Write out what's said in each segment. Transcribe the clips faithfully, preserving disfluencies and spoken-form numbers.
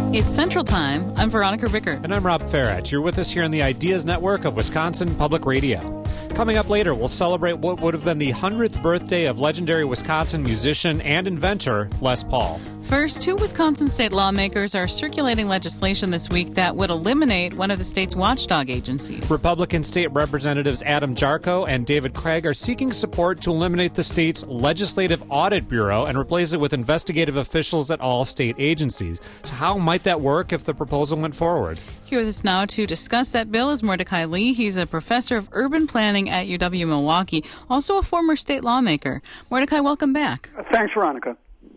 It's Central Time. I'm Veronica Ricker. And I'm Rob Farrett. You're with us here on the Ideas Network of Wisconsin Public Radio. Coming up later, we'll celebrate what would have been the hundredth birthday of legendary Wisconsin musician and inventor Les Paul. First, two Wisconsin state lawmakers are circulating legislation this week that would eliminate one of the state's watchdog agencies. Republican State Representatives Adam Jarko and David Craig are seeking support to eliminate the state's Legislative Audit Bureau and replace it with investigative officials at all state agencies. So how might that work if the proposal went forward? Here with us now to discuss that bill is Mordecai Lee. He's a professor of urban planning at U W-Milwaukee, also a former state lawmaker. Mordecai, welcome back. Thanks, Veronica.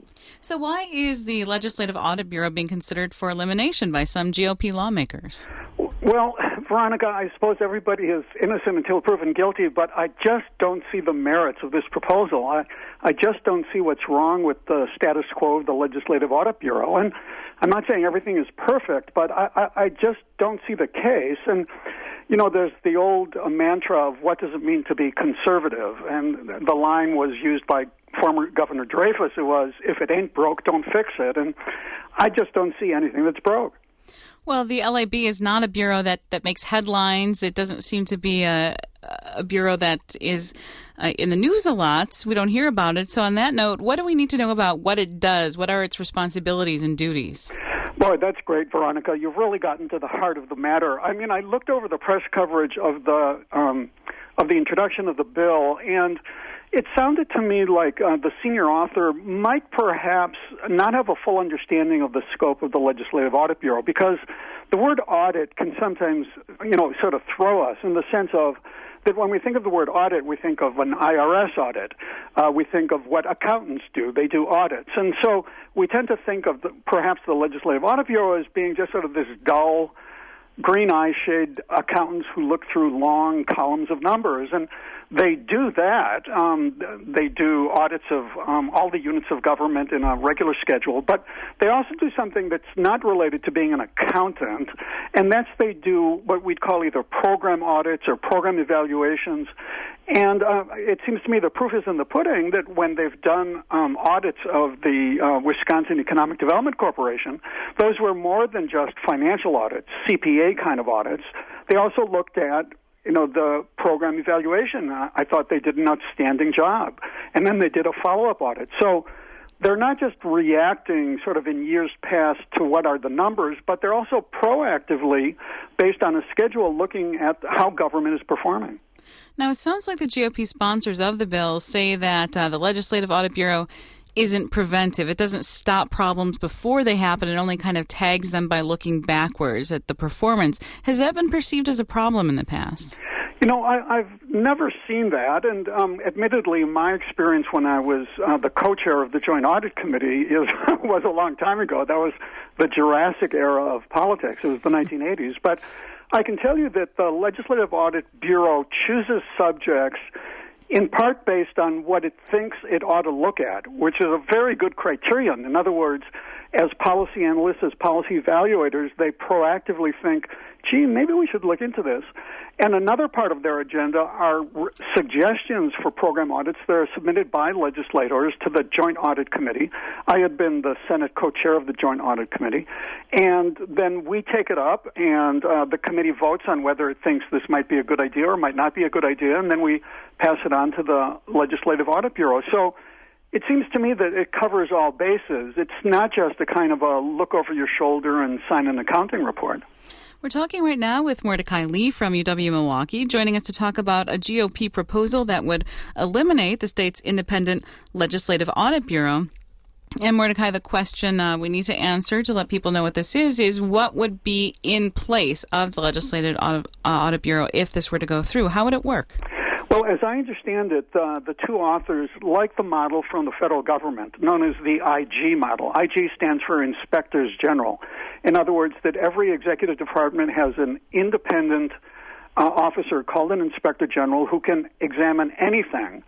So why is the Legislative Audit Bureau being considered for elimination by some G O P lawmakers? Well, Veronica, I suppose everybody is innocent until proven guilty, but I just don't see the merits of this proposal. I, I just don't see what's wrong with the status quo of the Legislative Audit Bureau. And I'm not saying everything is perfect, but I, I, I just don't see the case. And, you know, there's the old uh, mantra of what does it mean to be conservative? And the line was used by former Governor Dreyfus. It was, if it ain't broke, don't fix it. And I just don't see anything that's broke. Well, the L A B is not a bureau that, that makes headlines. It doesn't seem to be a, a bureau that is uh, in the news a lot. We don't hear about it. So on that note, what do we need to know about what it does? What are its responsibilities and duties? Boy, that's great, Veronica. You've really gotten to the heart of the matter. I mean, I looked over the press coverage of the um, of the introduction of the bill, and it sounded to me like uh, the senior author might perhaps not have a full understanding of the scope of the Legislative Audit Bureau, because the word audit can sometimes, you know, sort of throw us in the sense of that when we think of the word audit, we think of an I R S audit. Uh, we think of what accountants do. They do audits. And so we tend to think of the, perhaps the Legislative Audit Bureau as being just sort of this dull, green eye shade accountants who look through long columns of numbers. And they do that. Um, they do audits of um, all the units of government in a regular schedule, but they also do something that's not related to being an accountant, and that's they do what we'd call either program audits or program evaluations. And uh, it seems to me the proof is in the pudding that when they've done um, audits of the uh, Wisconsin Economic Development Corporation, those were more than just financial audits, C P A kind of audits. They also looked at you know, the program evaluation. Uh, I thought they did an outstanding job. And then they did a follow-up audit. So they're not just reacting sort of in years past to what are the numbers, but they're also proactively, based on a schedule, looking at how government is performing. Now, it sounds like the G O P sponsors of the bill say that uh, the Legislative Audit Bureau isn't preventive. It doesn't stop problems before they happen. It only kind of tags them by looking backwards at the performance. Has that been perceived as a problem in the past? You know, I, I've never seen that, and um, admittedly, my experience when I was uh, the co-chair of the Joint Audit Committee is was a long time ago. That was the Jurassic era of politics. It was the nineteen eighties. But I can tell you that the Legislative Audit Bureau chooses subjects in part based on what it thinks it ought to look at, which is a very good criterion. In other words, as policy analysts, as policy evaluators, they proactively think, gee, maybe we should look into this. And another part of their agenda are r- suggestions for program audits that are submitted by legislators to the Joint Audit Committee. I had been the Senate co-chair of the Joint Audit Committee. And then we take it up, and uh, the committee votes on whether it thinks this might be a good idea or might not be a good idea, and then we pass it on to the Legislative Audit Bureau. So it seems to me that it covers all bases. It's not just a kind of a look over your shoulder and sign an accounting report. We're talking right now with Mordecai Lee from U W-Milwaukee, joining us to talk about a G O P proposal that would eliminate the state's independent Legislative Audit Bureau. And Mordecai, the question uh, we need to answer to let people know what this is, is what would be in place of the Legislative Audit, uh, Audit Bureau if this were to go through? How would it work? Well, as I understand it, uh, the two authors like the model from the federal government, known as the I G model. I G stands for Inspectors General. In other words, that every executive department has an independent uh, officer called an Inspector General who can examine anything.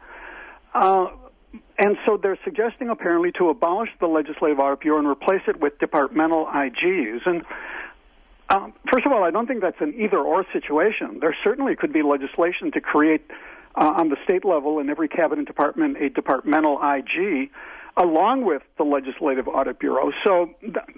Uh, and so they're suggesting apparently to abolish the Legislative Audit Bureau and replace it with departmental I Gs. And um, first of all, I don't think that's an either-or situation. There certainly could be legislation to create uh, on the state level in every cabinet department a departmental I G along with the Legislative Audit Bureau. So th-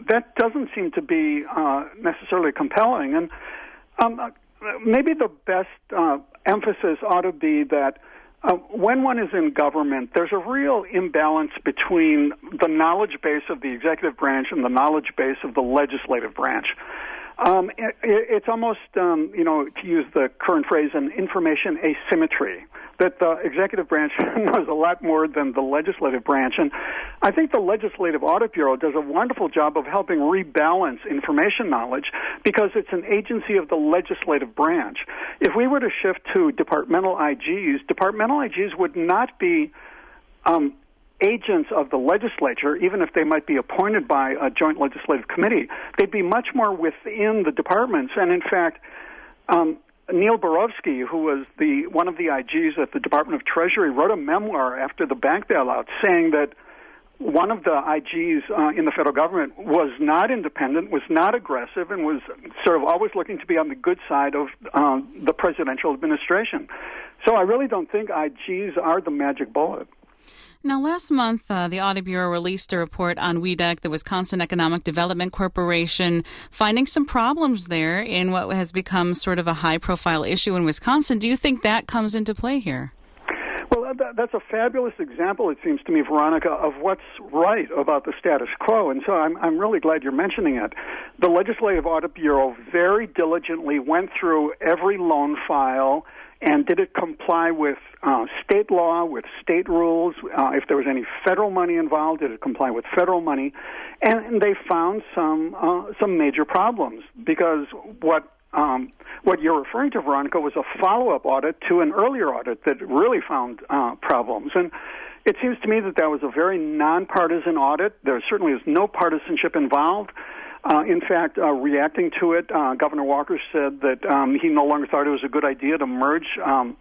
that doesn't seem to be uh, necessarily compelling. And um, maybe the best uh, emphasis ought to be that uh, when one is in government, there's a real imbalance between the knowledge base of the executive branch and the knowledge base of the legislative branch. Um, it, it's almost, um, you know, to use the current phrase, an information asymmetry, that the executive branch knows a lot more than the legislative branch. And I think the Legislative Audit Bureau does a wonderful job of helping rebalance information knowledge because it's an agency of the legislative branch. If we were to shift to departmental I Gs, departmental I Gs would not be um, agents of the legislature, even if they might be appointed by a joint legislative committee. They'd be much more within the departments. And in fact, um, Neil Barofsky, who was the one of the I Gs at the Department of Treasury, wrote a memoir after the bank bailout saying that one of the I Gs uh, in the federal government was not independent, was not aggressive, and was sort of always looking to be on the good side of uh, the presidential administration. So I really don't think I Gs are the magic bullet. Now, last month, uh, the Audit Bureau released a report on W E D C, the Wisconsin Economic Development Corporation, finding some problems there in what has become sort of a high-profile issue in Wisconsin. Do you think that comes into play here? Well, that, that's a fabulous example, it seems to me, Veronica, of what's right about the status quo. And so I'm, I'm really glad you're mentioning it. The Legislative Audit Bureau very diligently went through every loan file and did it comply with uh, state law, with state rules? Uh, if there was any federal money involved, did it comply with federal money? And, and they found some uh, some major problems because what um, what you're referring to, Veronica, was a follow-up audit to an earlier audit that really found uh, problems. And it seems to me that that was a very nonpartisan audit. There certainly is no partisanship involved. Uh, in fact, uh, reacting to it, uh, Governor Walker said that um, he no longer thought it was a good idea to merge um,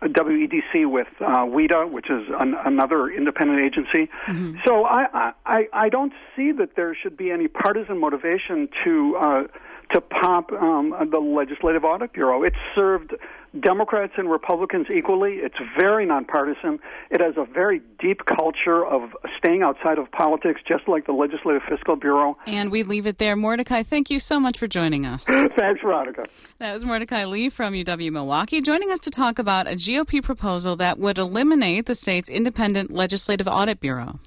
W E D C with uh, W E D A, which is an, another independent agency. Mm-hmm. So I, I, I don't see that there should be any partisan motivation to uh, to pop um, the Legislative Audit Bureau. It served Democrats and Republicans equally. It's very nonpartisan. It has a very deep culture of staying outside of politics, just like the Legislative Fiscal Bureau. And we leave it there. Mordecai, thank you so much for joining us. Thanks, Veronica. That was Mordecai Lee from U W-Milwaukee, joining us to talk about a G O P proposal that would eliminate the state's independent Legislative Audit Bureau.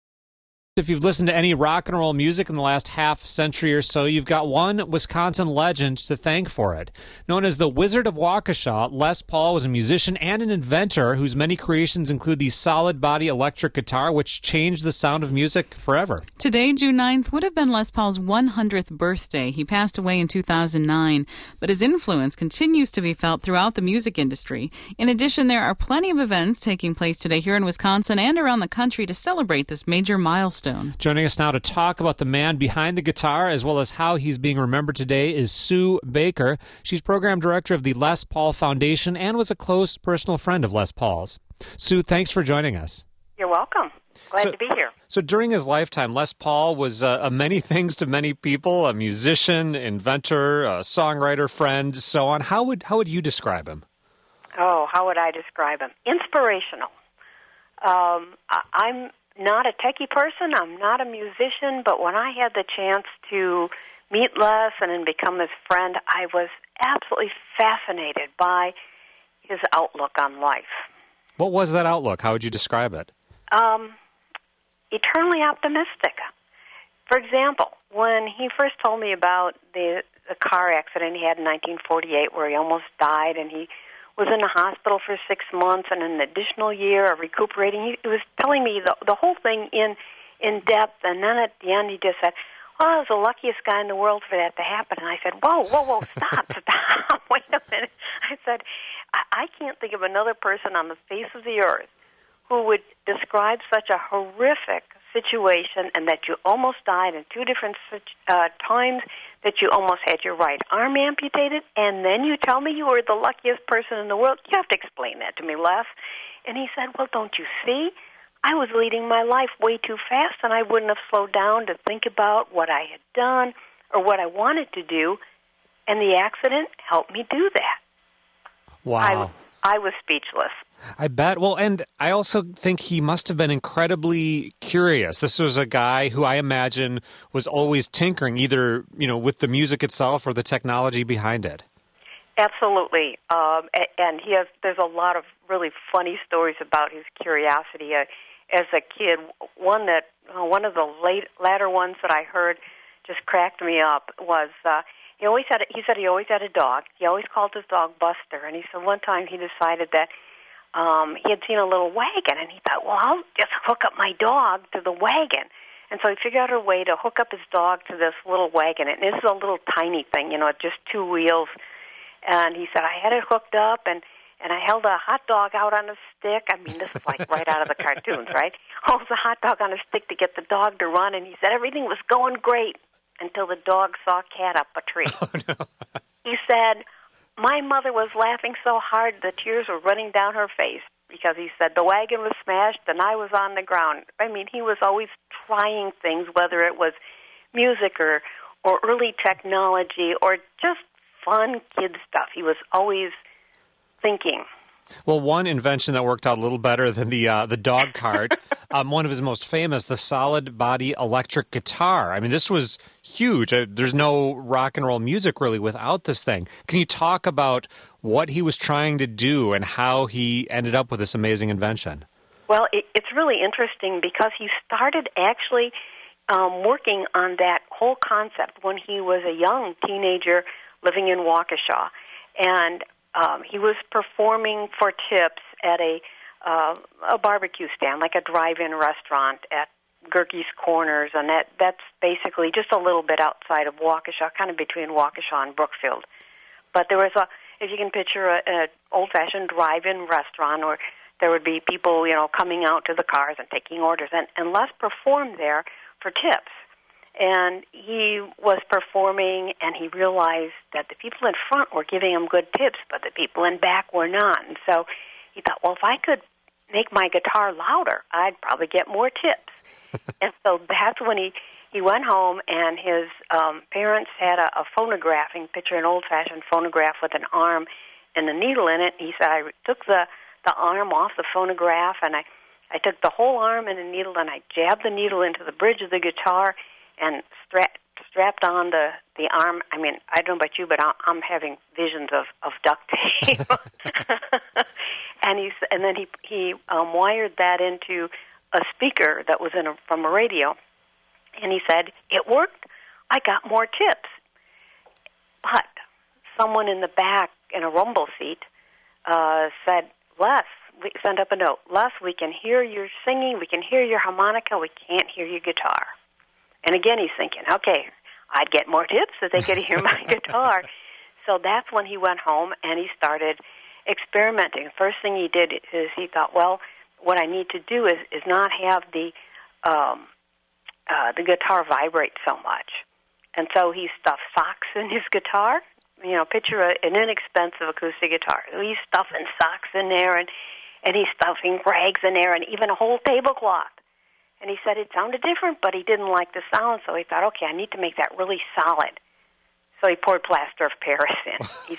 If you've listened to any rock and roll music in the last half century or so, you've got one Wisconsin legend to thank for it. Known as the Wizard of Waukesha, Les Paul was a musician and an inventor whose many creations include the solid-body electric guitar, which changed the sound of music forever. Today, June ninth, would have been Les Paul's one hundredth birthday. He passed away in two thousand nine, but his influence continues to be felt throughout the music industry. In addition, there are plenty of events taking place today here in Wisconsin and around the country to celebrate this major milestone. Joining us now to talk about the man behind the guitar as well as how he's being remembered today is Sue Baker. She's program director of the Les Paul Foundation and was a close personal friend of Les Paul's. Sue, thanks for joining us. You're welcome. Glad so, to be here. So during his lifetime, Les Paul was uh, a many things to many people, a musician, inventor, a songwriter, friend, so on. How would how would you describe him? Oh, how would I describe him? Inspirational. Um, I, I'm not a techie person. I'm not a musician, but when I had the chance to meet Les and then become his friend, I was absolutely fascinated by his outlook on life. What was that outlook? How would you describe it? Um, eternally optimistic. For example, when he first told me about the, the car accident he had in nineteen forty-eight where he almost died and he was in the hospital for six months and an additional year of recuperating. He was telling me the, the whole thing in in depth, and then at the end he just said, well, I was the luckiest guy in the world for that to happen. And I said, whoa, whoa, whoa, stop, stop, wait a minute. I said, I, I can't think of another person on the face of the earth who would describe such a horrific situation and that you almost died in two different uh, times, that you almost had your right arm amputated, and then you tell me you were the luckiest person in the world. You have to explain that to me, Les. And he said, well, don't you see? I was leading my life way too fast, and I wouldn't have slowed down to think about what I had done or what I wanted to do, and the accident helped me do that. Wow. I, I was speechless. I bet. Well, and I also think he must have been incredibly curious. This was a guy who I imagine was always tinkering, either, you know, with the music itself or the technology behind it. Absolutely. Um, and he has, there's a lot of really funny stories about his curiosity uh, as a kid. One that, uh, one of the late, latter ones that I heard just cracked me up was, uh, he always had, a, he said he always had a dog. He always called his dog Buster. And he said one time he decided that Um, he had seen a little wagon, and he thought, well, I'll just hook up my dog to the wagon. And so he figured out a way to hook up his dog to this little wagon. And this is a little tiny thing, you know, just two wheels. And he said, I had it hooked up, and, and I held a hot dog out on a stick. I mean, this is like right out of the cartoons, right? Holds a hot dog on a stick to get the dog to run. And he said everything was going great until the dog saw a cat up a tree. Oh, no. He said, my mother was laughing so hard the tears were running down her face because he said the wagon was smashed and I was on the ground. I mean, he was always trying things, whether it was music or, or early technology or just fun kid stuff. He was always thinking. Well, one invention that worked out a little better than the uh, the dog cart, um, one of his most famous, the solid body electric guitar. I mean, this was huge. Uh, there's no rock and roll music really without this thing. Can you talk about what he was trying to do and how he ended up with this amazing invention? Well, it, it's really interesting because he started actually um, working on that whole concept when he was a young teenager living in Waukesha. And Um, he was performing for tips at a uh, a barbecue stand, like a drive-in restaurant at Gerke's Corners, and that that's basically just a little bit outside of Waukesha, kind of between Waukesha and Brookfield. But there was a, if you can picture, a, an old-fashioned drive-in restaurant, or there would be people, you know, coming out to the cars and taking orders, and, and Les performed there for tips. And he was performing, and he realized that the people in front were giving him good tips, but the people in back were not. And so he thought, well, if I could make my guitar louder, I'd probably get more tips. And so that's when he, he went home, and his um, parents had a, a phonograph. You can picture an old-fashioned phonograph with an arm and a needle in it. He said, I took the, the arm off the phonograph, and I, I took the whole arm and the needle, and I jabbed the needle into the bridge of the guitar, and stra- strapped on the, the arm. I mean, I don't know about you, but I'm having visions of, of duct tape. and he's, and then he he um, wired that into a speaker that was in a, from a radio. And he said, it worked. I got more tips. But someone in the back in a rumble seat uh, said, Les, we send up a note. Les, we can hear your singing. We can hear your harmonica. We can't hear your guitar. And again, he's thinking, okay, I'd get more tips if they could hear my guitar. So that's when he went home and he started experimenting. The first thing he did is he thought, well, what I need to do is, is not have the um, uh, the guitar vibrate so much. And so he stuffed socks in his guitar. You know, picture a, an inexpensive acoustic guitar. So he's stuffing socks in there, and, and he's stuffing rags in there, and even a whole tablecloth. And he said it sounded different, but he didn't like the sound, so he thought, okay, I need to make that really solid. So he poured plaster of Paris in.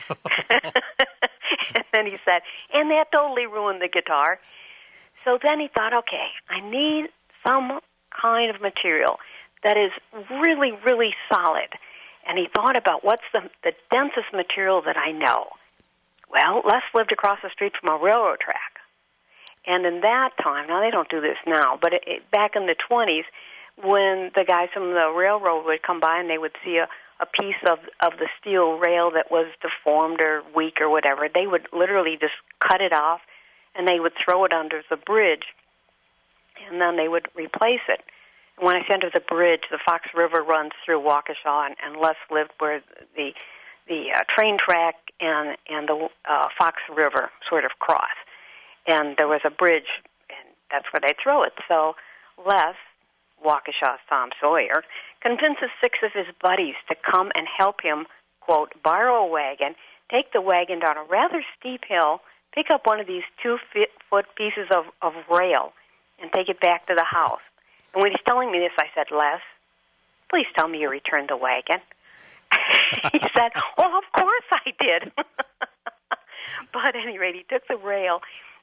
And then he said, and that totally ruined the guitar. So then he thought, okay, I need some kind of material that is really, really solid. And he thought about what's the, the densest material that I know. Well, Les lived across the street from a railroad track. And in that time, now they don't do this now, but it, it, back in the twenties, when the guys from the railroad would come by and they would see a, a piece of, of the steel rail that was deformed or weak or whatever, they would literally just cut it off and they would throw it under the bridge, and then they would replace it. And when I say under the bridge, the Fox River runs through Waukesha, and, and Les lived where the the uh, train track and, and the uh, Fox River sort of cross. And there was a bridge, and that's where they'd throw it. So Les, Waukesha's Tom Sawyer, convinces six of his buddies to come and help him, quote, borrow a wagon, take the wagon down a rather steep hill, pick up one of these two-foot pieces of, of rail, and take it back to the house. And when he's telling me this, I said, Les, please tell me you returned the wagon. He said, well, of course I did. But at any rate, he took the rail,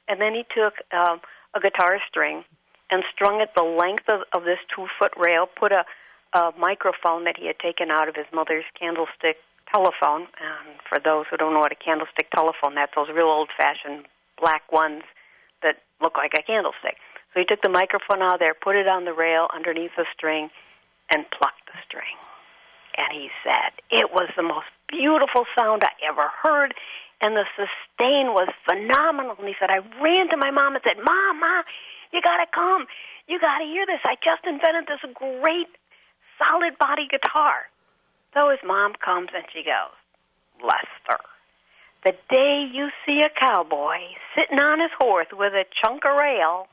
and then he took um, a guitar string and strung it the length of, of this two-foot rail, put a, a microphone that he had taken out of his mother's candlestick telephone. And for those who don't know what a candlestick telephone, that's those real old-fashioned black ones that look like a candlestick. So he took the microphone out of there, put it on the rail underneath the string, and plucked the string. And he said, it was the most beautiful sound I ever heard, and the sustain was phenomenal. And he said, I ran to my mom and said, Mom, Mom, you got to come. You got to hear this. I just invented this great solid body guitar. So his mom comes and she goes, Lester, the day you see a cowboy sitting on his horse with a chunk of rail,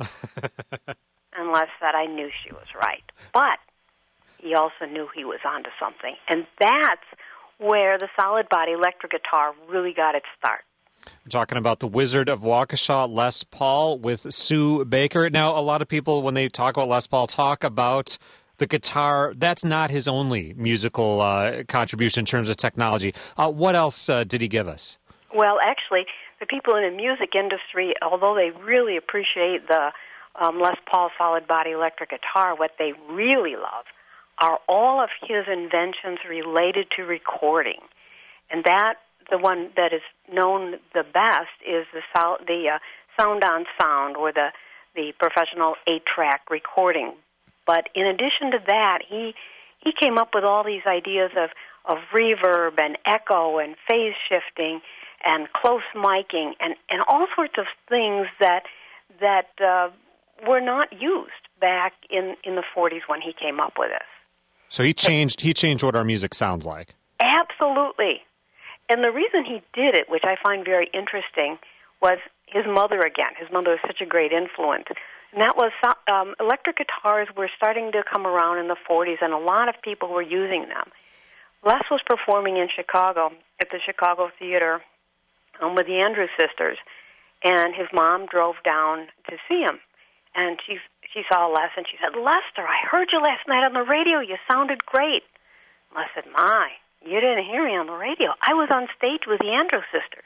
and Les said, I knew she was right. But he also knew he was onto something. And that's where the solid body electric guitar really got its start. We're talking about the Wizard of Waukesha, Les Paul, with Sue Baker. Now, a lot of people, when they talk about Les Paul, talk about the guitar. That's not his only musical uh, contribution in terms of technology. Uh, what else uh, did he give us? Well, actually, the people in the music industry, although they really appreciate the um, Les Paul solid body electric guitar, what they really love are all of his inventions related to recording. And that, the one that is known the best is the, sol- the uh, sound on sound, or the, the professional eight-track recording. But in addition to that, he he came up with all these ideas of, of reverb and echo and phase shifting and close miking and, and all sorts of things that that uh, were not used back in, in the forties when he came up with this. So he changed he changed what our music sounds like. Absolutely. And the reason he did it, which I find very interesting, was his mother again. His mother was such a great influence. And that was um, electric guitars were starting to come around in the forties, and a lot of people were using them. Les was performing in Chicago at the Chicago Theater um, with the Andrews Sisters, and his mom drove down to see him. And she she saw Les, and she said, Lester, I heard you last night on the radio. You sounded great. Les said, My, you didn't hear me on the radio. I was on stage with the Andrews Sisters.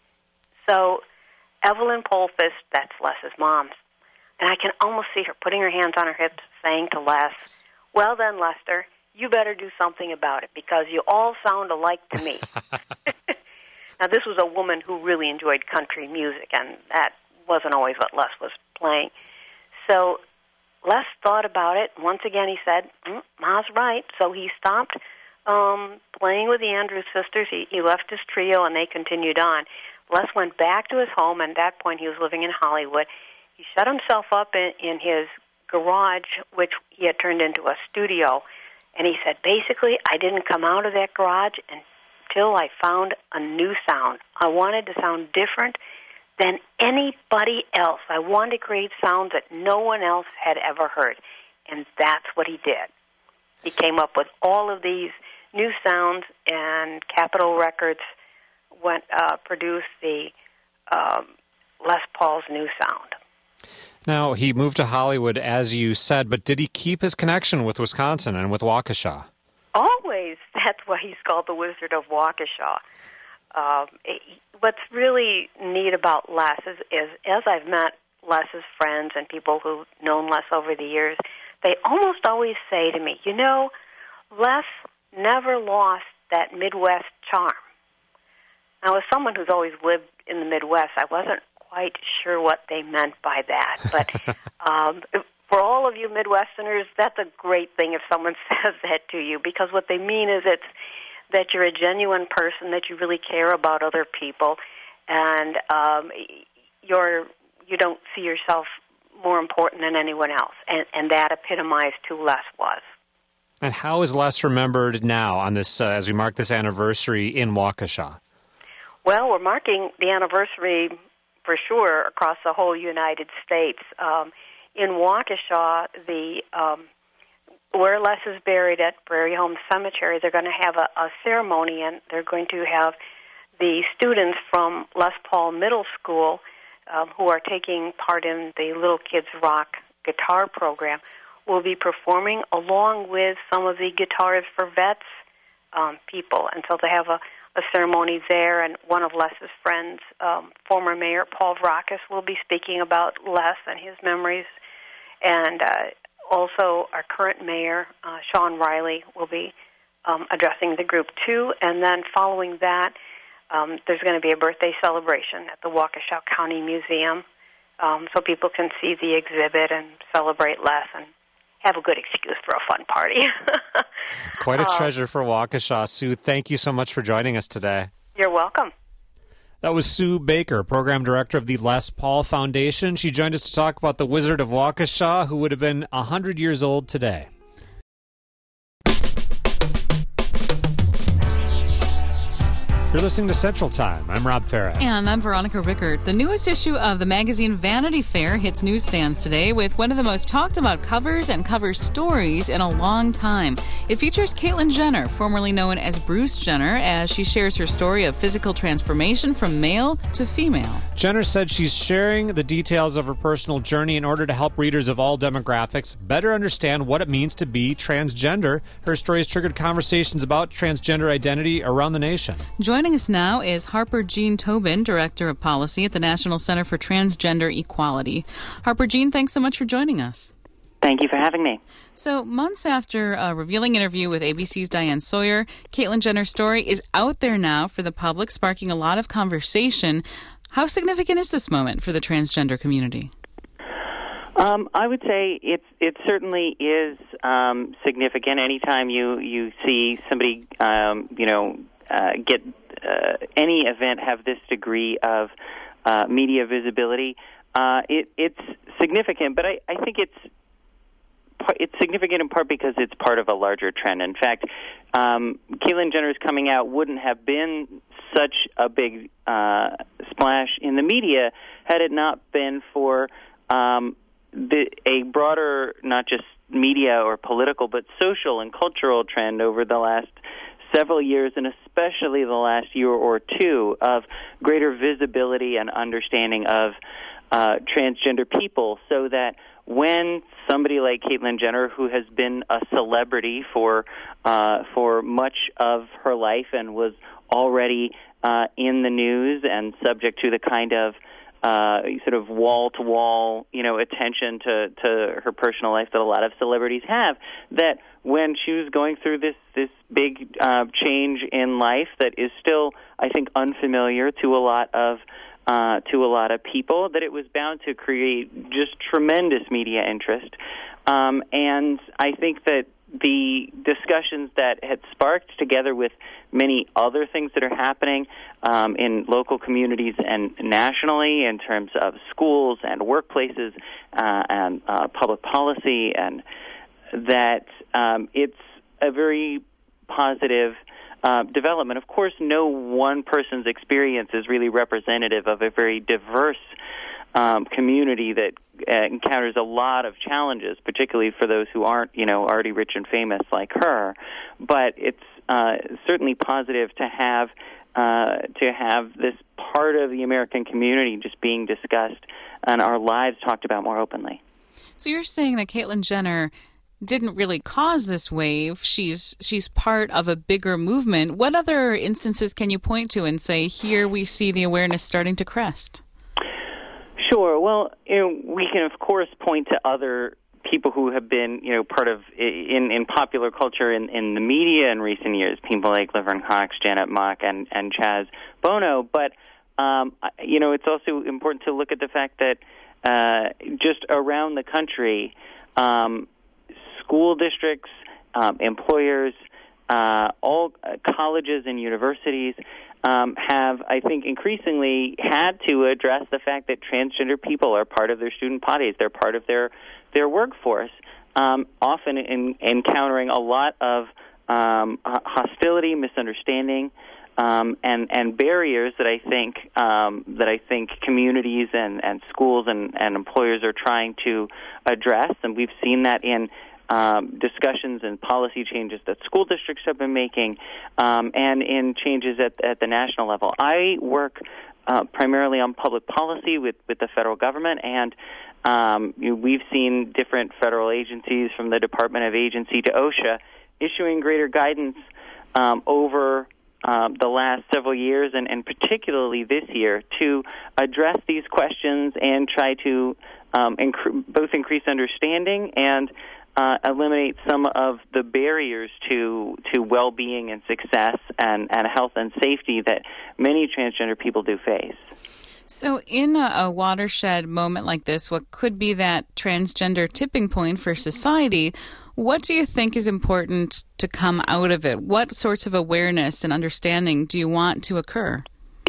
So Evelyn Polfist, that's Les's mom, and I can almost see her putting her hands on her hips, saying to Les, well then, Lester, you better do something about it, because you all sound alike to me. Now, this was a woman who really enjoyed country music, and that wasn't always what Les was playing. So Les thought about it. Once again, he said, mm, Ma's right. So he stopped um, playing with the Andrews Sisters. He, he left his trio, and they continued on. Les went back to his home, and at that point he was living in Hollywood. He shut himself up in, in his garage, which he had turned into a studio, and he said, basically, I didn't come out of that garage until I found a new sound. I wanted to sound different than anybody else. I wanted to create sounds that no one else had ever heard, and that's what he did. He came up with all of these new sounds, and Capitol Records went uh, produced the um, Les Paul's new sound. Now, he moved to Hollywood, as you said, but did he keep his connection with Wisconsin and with Waukesha? Always. That's why he's called the Wizard of Waukesha. Um, it, what's really neat about Les is, is, as I've met Les's friends and people who've known Les over the years, they almost always say to me, you know, Les never lost that Midwest charm. Now, as someone who's always lived in the Midwest, I wasn't quite sure what they meant by that. But um, for all of you Midwesterners, that's a great thing if someone says that to you, because what they mean is it's that you're a genuine person, that you really care about other people, and um, you're you don't see yourself more important than anyone else. And, and that epitomized who Les was. And how is Les remembered now on this uh, as we mark this anniversary in Waukesha? Well, we're marking the anniversary for sure across the whole United States. Um, in Waukesha, the um, where Les is buried at Prairie Home Cemetery, they're going to have a, a ceremony, and they're going to have the students from Les Paul Middle School um, who are taking part in the Little Kids Rock guitar program will be performing along with some of the Guitars for Vets um, people. And so they have a, a ceremony there, and one of Les's friends, um, former Mayor Paul Vracas, will be speaking about Les and his memories, and uh, also our current mayor, uh, Sean Riley, will be um, addressing the group too, and then following that, um, there's going to be a birthday celebration at the Waukesha County Museum, um, so people can see the exhibit and celebrate Les and have a good excuse for a fun party. Quite a um, treasure for Waukesha. Sue, thank you so much for joining us today. You're welcome. That was Sue Baker, Program Director of the Les Paul Foundation. She joined us to talk about the Wizard of Waukesha, who would have been one hundred years old today. You're listening to Central Time. I'm Rob Farah. And I'm Veronica Rickert. The newest issue of the magazine Vanity Fair hits newsstands today with one of the most talked about covers and cover stories in a long time. It features Caitlyn Jenner, formerly known as Bruce Jenner, as she shares her story of physical transformation from male to female. Jenner said she's sharing the details of her personal journey in order to help readers of all demographics better understand what it means to be transgender. Her story has triggered conversations about transgender identity around the nation. Joining us now is Harper Jean Tobin, Director of Policy at the National Center for Transgender Equality. Harper Jean, thanks so much for joining us. Thank you for having me. So, months after a revealing interview with A B C's Diane Sawyer, Caitlyn Jenner's story is out there now for the public, sparking a lot of conversation. How significant is this moment for the transgender community? Um, I would say it it certainly is um, significant. Anytime you you see somebody, um, you know, uh, get uh, any event have this degree of uh, media visibility, uh, it, it's significant. But I, I think it's it's significant in part because it's part of a larger trend. In fact, um, Caitlyn Jenner's coming out wouldn't have been such a big uh, splash in the media had it not been for um, the, a broader, not just media or political, but social and cultural trend over the last several years, and especially the last year or two, of greater visibility and understanding of uh, transgender people, so that when somebody like Caitlyn Jenner, who has been a celebrity for uh, for much of her life and was already uh, in the news and subject to the kind of uh, sort of wall-to-wall, you know, attention to, to her personal life that a lot of celebrities have, that when she was going through this this big uh, change in life that is still, I think, unfamiliar to a lot of uh, to a lot of people, that it was bound to create just tremendous media interest. Um, and I think that the discussions that had sparked, together with many other things that are happening um, in local communities and nationally in terms of schools and workplaces uh, and uh, public policy, and that um, it's a very positive uh, development. Of course, no one person's experience is really representative of a very diverse um, community that uh, encounters a lot of challenges, particularly for those who aren't, you know, already rich and famous like her. But it's uh, certainly positive to have uh, to have this part of the American community just being discussed and our lives talked about more openly. So you're saying that Caitlyn Jenner didn't really cause this wave. She's she's part of a bigger movement. What other instances can you point to and say, here we see the awareness starting to crest? Sure. Well, you know, we can, of course, point to other people who have been, you know, part of, in, in popular culture in, in the media in recent years, people like Laverne Cox, Janet Mock, and, and Chaz Bono. But, um, you know, it's also important to look at the fact that uh, just around the country, um, school districts, um, employers, uh, all uh, colleges and universities um, have, I think, increasingly had to address the fact that transgender people are part of their student bodies. They're part of their their workforce, um, often in, encountering a lot of um, hostility, misunderstanding, um, and and barriers that I think um, that I think communities and, and schools and, and employers are trying to address, and we've seen that in Um, discussions and policy changes that school districts have been making, um, and in changes at, at the national level. I work uh, primarily on public policy with, with the federal government, and um, you know, we've seen different federal agencies, from the Department of Agency to OSHA, issuing greater guidance um, over um, the last several years, and, and particularly this year, to address these questions and try to um, inc- both increase understanding and uh, eliminate some of the barriers to to well-being and success and, and health and safety that many transgender people do face. So in a, a watershed moment like this, what could be that transgender tipping point for society, what do you think is important to come out of it? What sorts of awareness and understanding do you want to occur?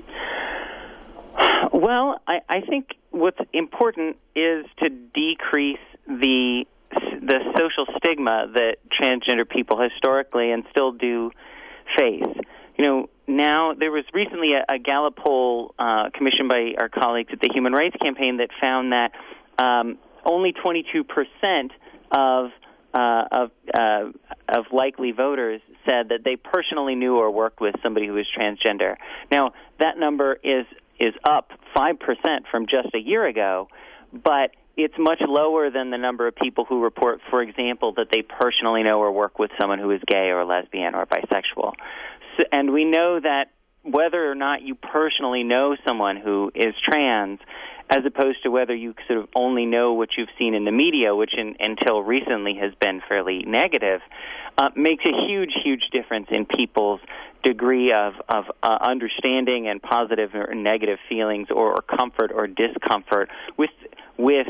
Well, I, I think what's important is to decrease the the social stigma that transgender people historically and still do face. You know, now there was recently a, a Gallup poll uh, commissioned by our colleagues at the Human Rights Campaign that found that um, only twenty-two percent of uh, of uh, of likely voters said that they personally knew or worked with somebody who was transgender. Now, that number is is up five percent from just a year ago, but it's much lower than the number of people who report, for example, that they personally know or work with someone who is gay or lesbian or bisexual. So, and we know that whether or not you personally know someone who is trans, as opposed to whether you sort of only know what you've seen in the media, which in, until recently has been fairly negative, uh, makes a huge, huge difference in people's degree of, of uh, understanding and positive or negative feelings or, or comfort or discomfort with with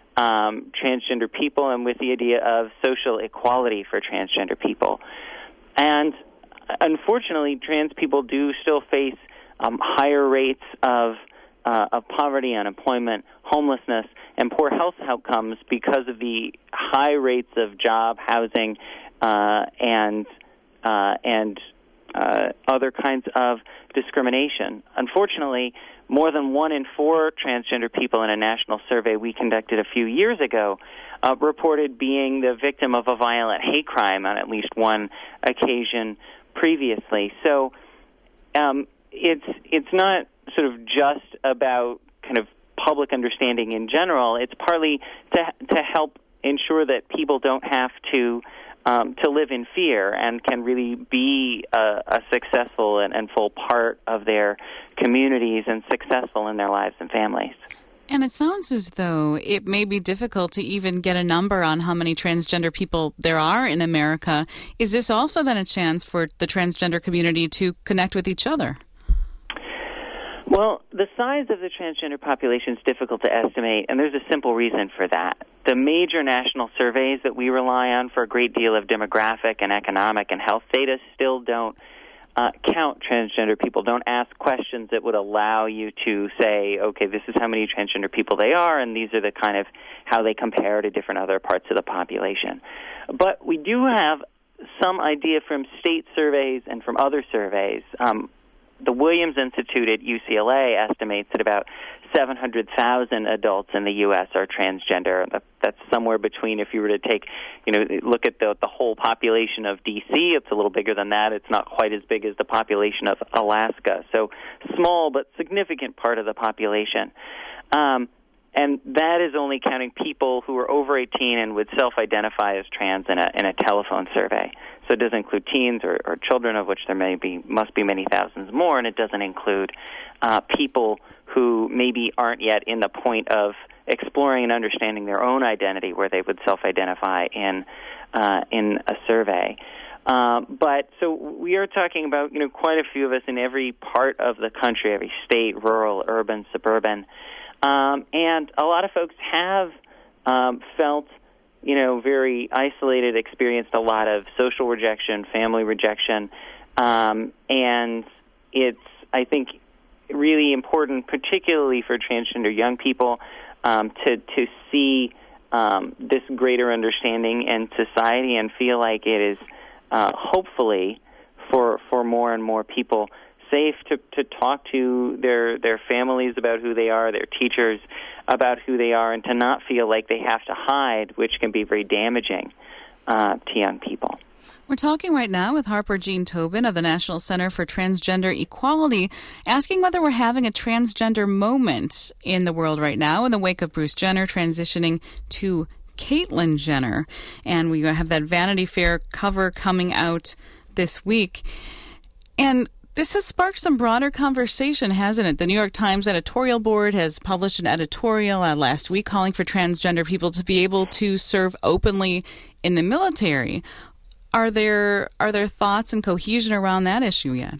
um, transgender people and with the idea of social equality for transgender people. And unfortunately, trans people do still face um, higher rates of uh, of poverty, unemployment, homelessness, and poor health outcomes because of the high rates of job, housing, uh, and uh, and uh, other kinds of discrimination. Unfortunately, more than one in four transgender people in a national survey we conducted a few years ago uh, reported being the victim of a violent hate crime on at least one occasion previously. So um, it's it's not sort of just about kind of public understanding in general. It's partly to to help ensure that people don't have to um, to live in fear and can really be a, a successful and, and full part of their communities and successful in their lives and families. And it sounds as though it may be difficult to even get a number on how many transgender people there are in America. Is this also then a chance for the transgender community to connect with each other? Well, the size of the transgender population is difficult to estimate, and there's a simple reason for that. The major national surveys that we rely on for a great deal of demographic and economic and health data still don't Uh, count transgender people, don't ask questions that would allow you to say, okay, this is how many transgender people they are, and these are the kind of how they compare to different other parts of the population. But we do have some idea from state surveys and from other surveys. Um, the Williams Institute at U C L A estimates that about seven hundred thousand adults in the U S are transgender. That's somewhere between, if you were to take, you know, look at the the whole population of D C, it's a little bigger than that. It's not quite as big as the population of Alaska. So small but significant part of the population. Um, and that is only counting people who are over eighteen and would self-identify as trans in a in a telephone survey. So it doesn't include teens or, or children, of which there may be must be many thousands more, and it doesn't include uh, people who maybe aren't yet in the point of exploring and understanding their own identity, where they would self-identify in uh, in a survey. Um, but so we are talking about, you know, quite a few of us in every part of the country, every state, rural, urban, suburban, um, and a lot of folks have um, felt, you know, very isolated, experienced a lot of social rejection, family rejection, um, and it's, I think, really important, particularly for transgender young people, um, to to see um, this greater understanding in society and feel like it is uh, hopefully for for more and more people safe to, to talk to their their families about who they are, their teachers about who they are, and to not feel like they have to hide, which can be very damaging uh, to young people. We're talking right now with Harper Jean Tobin of the National Center for Transgender Equality, asking whether we're having a transgender moment in the world right now in the wake of Bruce Jenner transitioning to Caitlyn Jenner. And we have that Vanity Fair cover coming out this week. And This has sparked some broader conversation, hasn't it? The New York Times editorial board has published an editorial uh, last week calling for transgender people to be able to serve openly in the military. Are there are there thoughts and cohesion around that issue yet?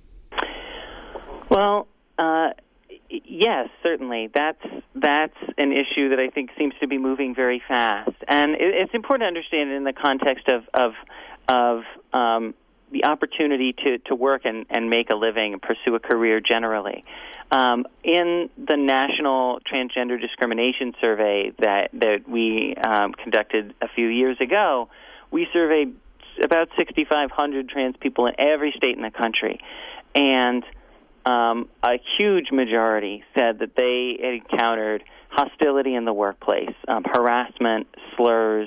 Well, uh, yes, certainly. That's that's an issue that I think seems to be moving very fast, and it, it's important to understand it in the context of of of um, the opportunity to, to work and, and make a living and pursue a career generally. Um, in the National Transgender Discrimination Survey that that we um, conducted a few years ago, we surveyed about sixty-five hundred trans people in every state in the country, and um, a huge majority said that they encountered hostility in the workplace, um, harassment, slurs,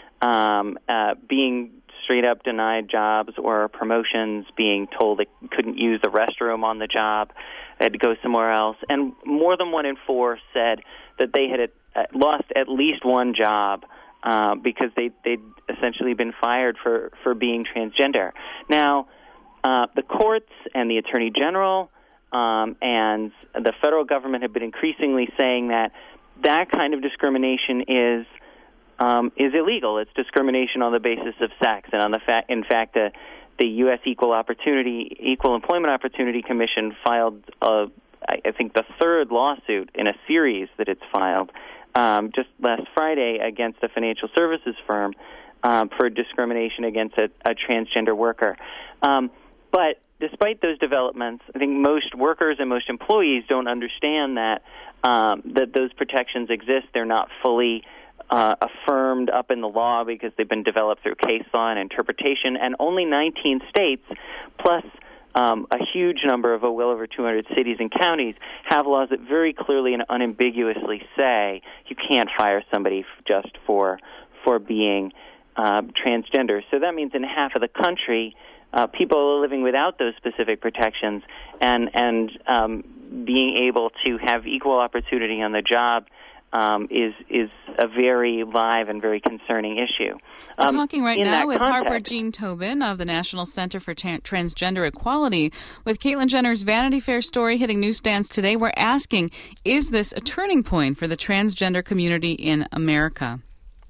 um, uh, being straight up denied jobs or promotions, being told they couldn't use the restroom on the job, they had to go somewhere else. And more than one in four said that they had uh, lost at least one job uh, because they, they'd essentially been fired for, for being transgender. Now, uh, the courts and the Attorney General um, and the federal government have been increasingly saying that that kind of discrimination is Um, is illegal. It's discrimination on the basis of sex, and on the fa- in fact, the, the U S Equal Opportunity Equal Employment Opportunity Commission filed, uh, I, I think, the third lawsuit in a series that it's filed um, just last Friday against a financial services firm um, for discrimination against a, a transgender worker. Um, but despite those developments, I think most workers and most employees don't understand that um, that those protections exist. They're not fully Uh, affirmed up in the law because they've been developed through case law and interpretation, and only nineteen states, plus um, a huge number of well over two hundred cities and counties, have laws that very clearly and unambiguously say you can't fire somebody f- just for for being uh, transgender. So that means in half of the country, uh, people are living without those specific protections, and and um, being able to have equal opportunity on the job Um, is is a very live and very concerning issue. We're um, talking right now with context, Harper Jean Tobin of the National Center for Tra- Transgender Equality. With Caitlyn Jenner's Vanity Fair story hitting newsstands today, we're asking, is this a turning point for the transgender community in America?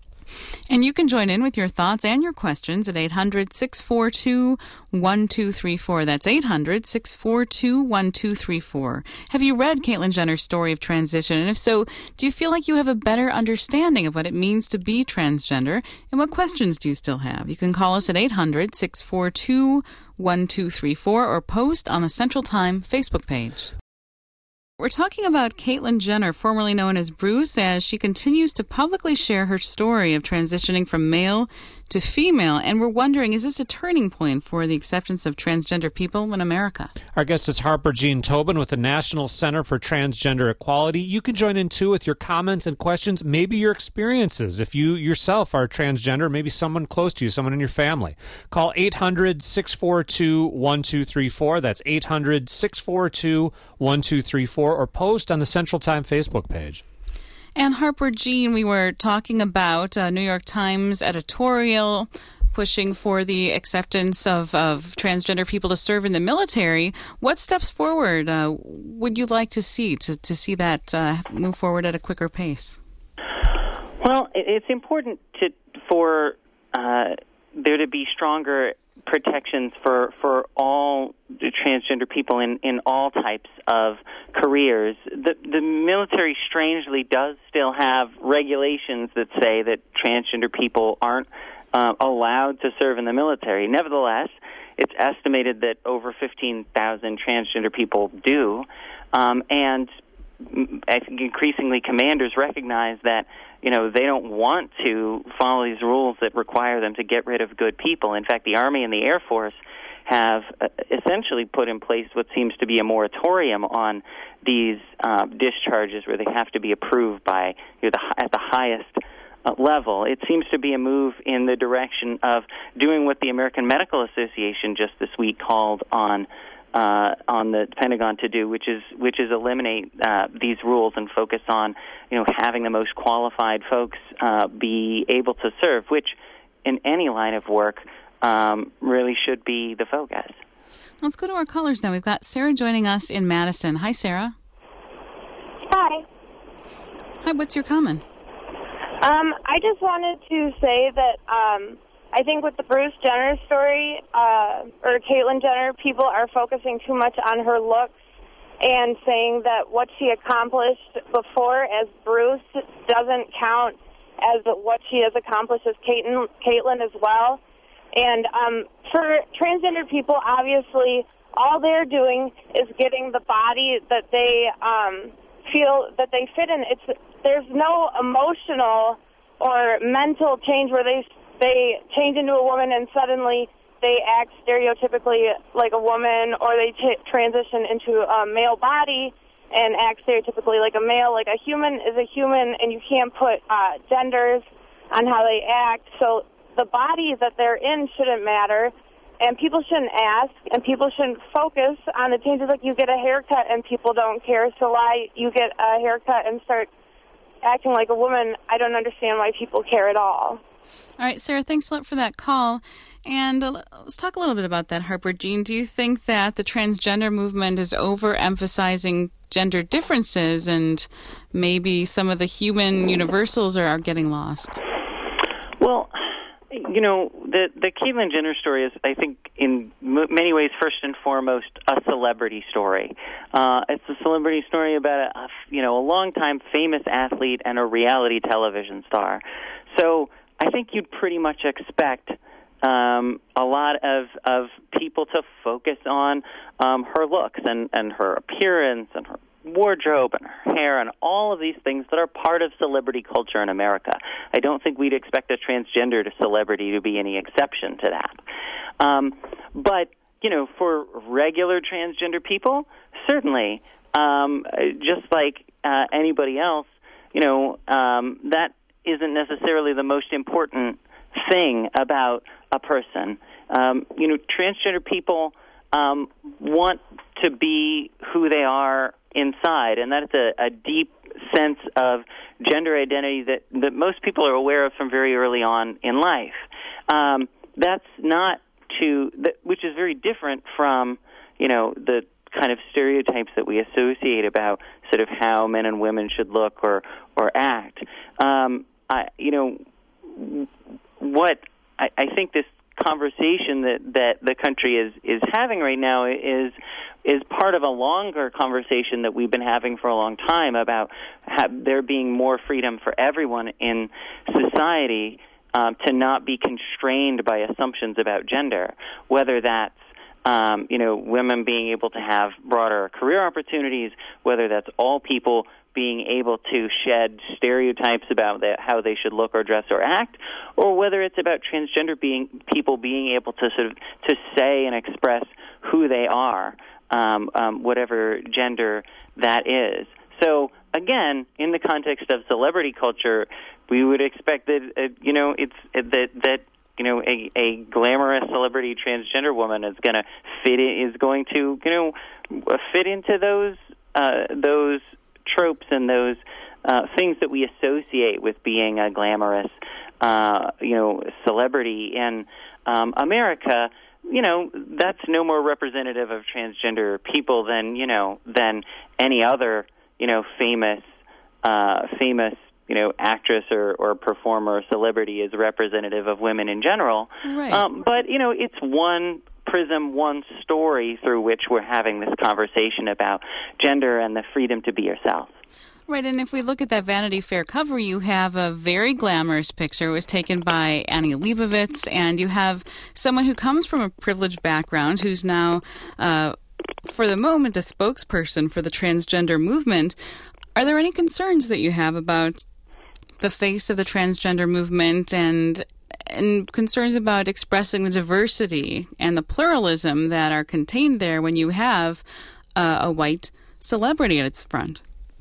And you can join in with your thoughts and your questions at eight hundred, six four two, one two three four. That's eight hundred, six four two, one two three four. Have you read Caitlyn Jenner's story of transition? And if so, do you feel like you have a better understanding of what it means to be transgender? And what questions do you still have? You can call us at eight hundred, six four two, one two three four or post on the Central Time Facebook page. We're talking about Caitlyn Jenner, formerly known as Bruce, as she continues to publicly share her story of transitioning from male to female. And we're wondering, is this a turning point for the acceptance of transgender people in America? Our guest is Harper Jean Tobin with the National Center for Transgender Equality. You can join in, too, with your comments and questions, maybe your experiences. If you yourself are transgender, maybe someone close to you, someone in your family. Call eight hundred, six four two, one two three four. That's eight hundred, six four two, one two three four. Or post on the Central Time Facebook page. And Harper Jean, we were talking about a New York Times editorial pushing for the acceptance of, of transgender people to serve in the military. What steps forward uh, would you like to see to, to see that uh, move forward at a quicker pace? Well, it's important to for uh, there to be stronger protections for, for all transgender people in, in all types of careers. The, the military, strangely, does still have regulations that say that transgender people aren't uh, allowed to serve in the military. Nevertheless, it's estimated that over fifteen thousand transgender people do, um, and I think increasingly commanders recognize that, you know, they don't want to follow these rules that require them to get rid of good people. In fact, the Army and the Air Force have uh, essentially put in place what seems to be a moratorium on these uh, discharges where they have to be approved by, you know, the, at the highest uh, level. It seems to be a move in the direction of doing what the American Medical Association just this week called on Uh, on the Pentagon to do, which is which is eliminate uh, these rules and focus on, you know, having the most qualified folks uh, be able to serve, which in any line of work um, really should be the focus. Let's go to our callers now. We've got Sarah joining us in Madison. Hi, Sarah. Hi. Hi, what's your comment? Um, I just wanted to say that um, I think with the Bruce Jenner story, uh, or Caitlyn Jenner, people are focusing too much on her looks and saying that what she accomplished before as Bruce doesn't count as what she has accomplished as Caitlyn, Caitlyn as well. And um, for transgender people, obviously, all they're doing is getting the body that they um, feel that they fit in. It's there's no emotional or mental change where they they change into a woman and suddenly they act stereotypically like a woman, or they t- transition into a male body and act stereotypically like a male. Like a human is a human, and you can't put uh, genders on how they act. So the body that they're in shouldn't matter, and people shouldn't ask, and people shouldn't focus on the changes. Like you get a haircut and people don't care, so why you get a haircut and start acting like a woman, I don't understand why people care at all. All right, Sarah, thanks a lot for that call. And uh, let's talk a little bit about that, Harper Jean. Do you think that the transgender movement is overemphasizing gender differences and maybe some of the human universals are, are getting lost? Well, you know, the the Caitlyn Jenner story is, I think, in m- many ways, first and foremost, a celebrity story. Uh, it's a celebrity story about a, a you know a longtime famous athlete and a reality television star. So I think you'd pretty much expect um, a lot of of people to focus on um, her looks and, and her appearance and her wardrobe and her hair and all of these things that are part of celebrity culture in America. I don't think we'd expect a transgender celebrity to be any exception to that. Um, but, you know, for regular transgender people, certainly, um, just like uh, anybody else, you know, um, that isn't necessarily the most important thing about a person. Um, you know, transgender people um, want to be who they are inside, and that's a, a deep sense of gender identity that, that most people are aware of from very early on in life. Um, that's not to, that, which is very different from, you know, the kind of stereotypes that we associate about sort of how men and women should look or or act. Um, I, you know, what I, I think this conversation that, that the country is, is having right now is is part of a longer conversation that we've been having for a long time about ha- there being more freedom for everyone in society um, to not be constrained by assumptions about gender, whether that's um, you know women being able to have broader career opportunities, whether that's all people being able to shed stereotypes about the, how they should look or dress or act, or whether it's about transgender being people being able to sort of to say and express who they are, um, um, whatever gender that is. So again, in the context of celebrity culture, we would expect that uh, you know it's uh, that that you know a, a glamorous celebrity transgender woman is going to fit in, is going to you know fit into those uh, those. tropes and those uh, things that we associate with being a glamorous, uh, you know, celebrity in um, America. You know, that's no more representative of transgender people than you know than any other you know famous, uh, famous you know actress or, or performer or celebrity is representative of women in general. Right. Um, but you know, it's one prism, one story through which we're having this conversation about gender and the freedom to be yourself. Right, and if we look at that Vanity Fair cover, you have a very glamorous picture. It was taken by Annie Leibovitz, and you have someone who comes from a privileged background who's now, uh, for the moment, a spokesperson for the transgender movement. Are there any concerns that you have about the face of the transgender movement and and concerns about expressing the diversity and the pluralism that are contained there when you have uh, a white celebrity at its front?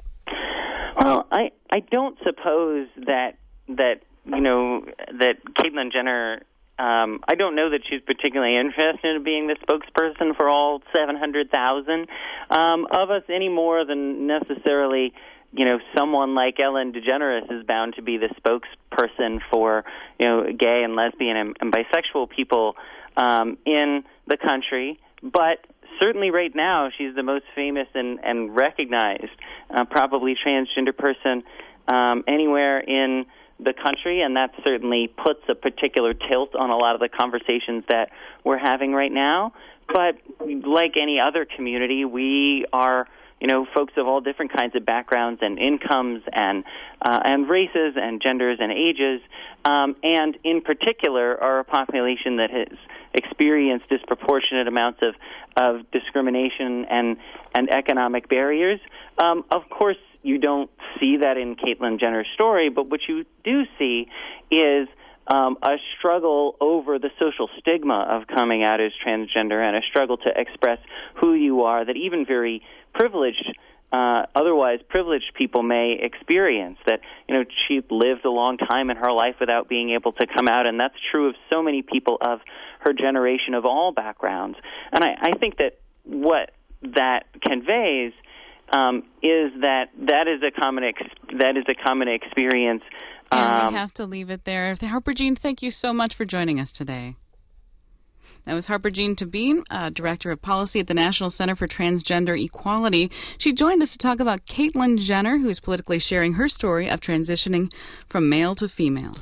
Well, I I don't suppose that that you know that Caitlyn Jenner. Um, I don't know that she's particularly interested in being the spokesperson for all seven hundred thousand um, of us any more than necessarily. You know, someone like Ellen DeGeneres is bound to be the spokesperson for, you know, gay and lesbian and, and bisexual people um, in the country but certainly right now she's the most famous and, and recognized uh, probably transgender person um, anywhere in the country, and that certainly puts a particular tilt on a lot of the conversations that we're having right now. But like any other community, we are, you know, folks of all different kinds of backgrounds and incomes and uh, and races and genders and ages, um, and in particular are a population that has experienced disproportionate amounts of, of discrimination and, and economic barriers. Um, of course, you don't see that in Caitlyn Jenner's story, but what you do see is um, a struggle over the social stigma of coming out as transgender and a struggle to express who you are that even very privileged, uh, otherwise privileged people may experience. That, you know, she lived a long time in her life without being able to come out, and that's true of so many people of her generation of all backgrounds. And I, I think that what that conveys um, is that that is a common ex- that is a common experience. And um, we have to leave it there. Harper Jean, thank you so much for joining us today. That was Harper Jean Tabine, uh, Director of Policy at the National Center for Transgender Equality. She joined us to talk about Caitlyn Jenner, who is politically sharing her story of transitioning from male to female.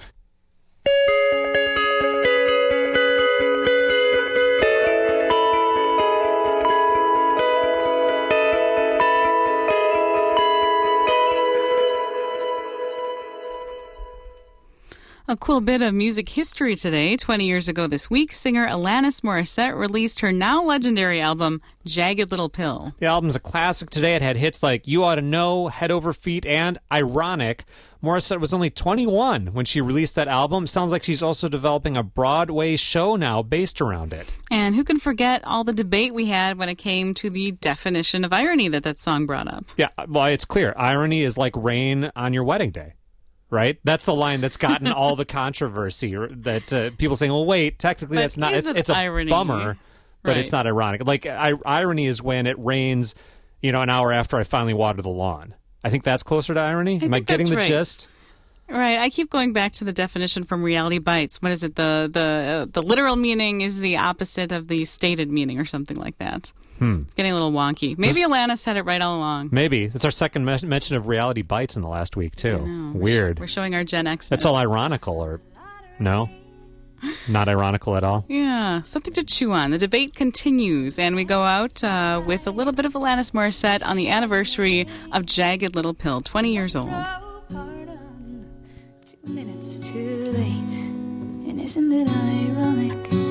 A cool bit of music history today. Twenty years ago this week, singer Alanis Morissette released her now legendary album, Jagged Little Pill. The album's a classic today. It had hits like You Ought to Know, Head Over Feet, and Ironic. Morissette was only twenty-one when she released that album. Sounds like she's also developing a Broadway show now based around it. And who can forget all the debate we had when it came to the definition of irony that that song brought up? Yeah, well, it's clear. Irony is like rain on your wedding day. Right? That's the line that's gotten all the controversy. That uh, people saying, "Well, wait, technically but that's not. It's, it it's a irony? bummer, but right. It's not ironic. Like I, irony is when it rains, you know, an hour after I finally water the lawn. I think that's closer to irony. I Am I getting the right. gist? Right. I keep going back to the definition from Reality Bites. What is it? The the uh, the literal meaning is the opposite of the stated meaning, or something like that. Hmm. It's getting a little wonky. Maybe this, Alanis had it right all along. Maybe. It's our second me- mention of Reality Bites in the last week, too. Weird. We're showing our Gen X. That's all ironical, or no? Not ironical at all? Yeah. Something to chew on. The debate continues, and we go out uh, with a little bit of Alanis Morissette on the anniversary of Jagged Little Pill, twenty years old. Two minutes too late, and isn't it ironic?